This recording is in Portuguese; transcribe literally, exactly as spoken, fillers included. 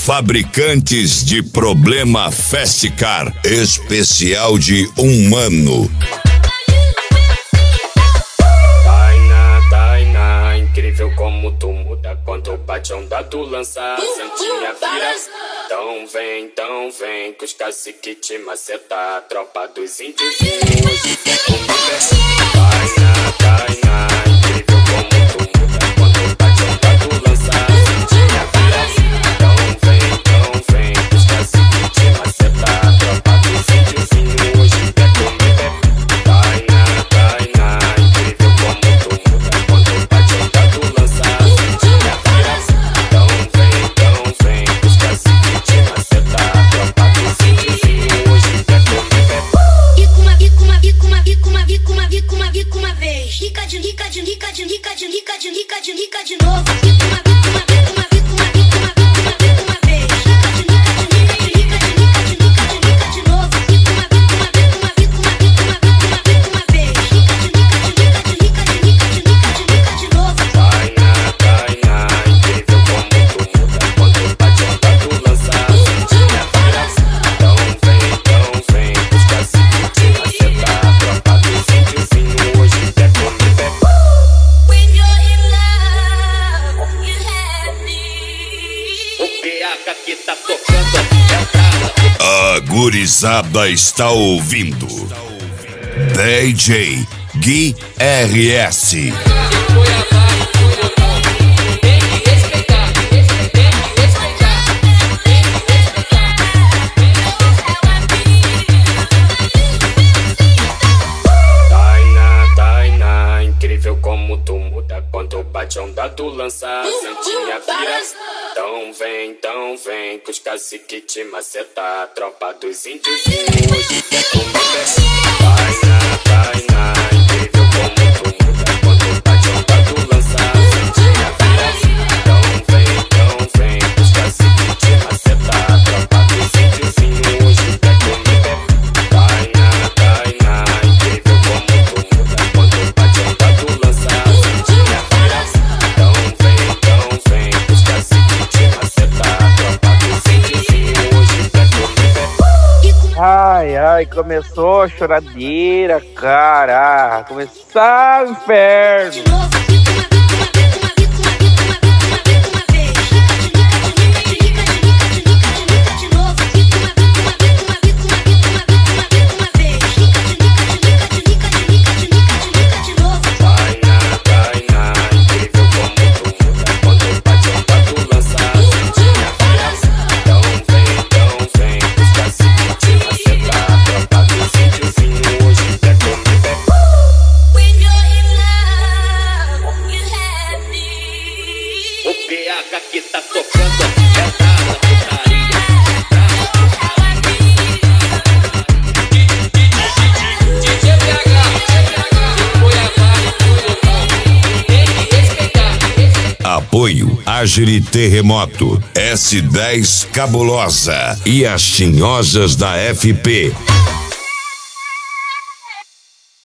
Fabricantes de Problema Festcar, especial de um ano. Tainá, Tainá, incrível como tu muda quando bate a onda tu lança a santinha vira. Então vem, então vem, que os cacique te maceta, a tropa dos índios e hoje quer comer. Tainá, Tainá, incrível como tu muda quando bate a onda tu lança a santinha vira. Então vem, então vem, que os cacique te maceta, a tropa dos índios e hoje quer comer. Tainá, Tainá, incrível como tu muda quando bate a onda tu lança a santinha vira. Então vem, então vem, que os cacique te maceta, a tropa dos índios e hoje quer comer. Bico uma, bico uma, bico uma, bico uma, bico uma, bico uma, bico uma vez. Rica de rica de rica de rica de rica de rica de rica de novo. Bico uma, bico uma, bico uma, bico uma, bico uma, bico uma, bico uma vez. Rica de rica de rica de rica de rica de rica de rica de novo. Bico uma, bico uma, bico uma, bico uma, bico uma, bico uma, bico uma vez. Rica de rica de rica de rica de rica de rica de rica de novo. Tainá, Tainá, incrível como tu muda quando bate a onda tu lança a santinha vira. Então vem, então vem, que os cacique te maceta, a tropa dos índios e hoje quer comer. When you're in love, you have me. O P H que tá tocando é o cara. A gurizada está ouvindo D J Gui R S. Tainá, Tainá, incrível como tu muda quando bate a onda tu lança a santinha vira. Então vem, então vem, que os cacique te maceta, a tropa dos índios e hoje quer comer. Tainá, Tainá, incrível como tu muda quando bate a onda tu lança a santinha vira. Então vem, então vem, que os cacique te maceta, a tropa dos índios e hoje quer comer. Tainá, Tainá, incrível como tu muda quando bate a onda tu lança a santinha vira. Então vem, então vem, que os cacique te maceta, a tropa dos índios e hoje quer comer. Ai, ai, começou a choradeira, cara. Começar o inferno. De novo, bico uma, bico uma, bico uma, bico uma, bico uma, bico uma, bico uma vez. Rica de rica de rica de rica de rica de rica de rica de novo. Bico uma, bico uma, bico uma, bico uma, bico uma, bico uma, bico uma vez. Rica de rica de rica de rica de rica de rica de rica de novo. Tainá, Tainá, incrível como tu muda quando bate a onda tu lança a santinha vira. Então vem, então vem, que os cacique te maceta, a tropa dos índios e hoje quer comer. When you're in love, you have me. O P H que tá tocando é o cara da putaria. D J P H, Cuiabá, tem que respeitar. Apoio Agile Terremoto, S dez Cabulosa e as Tinhosas da F P.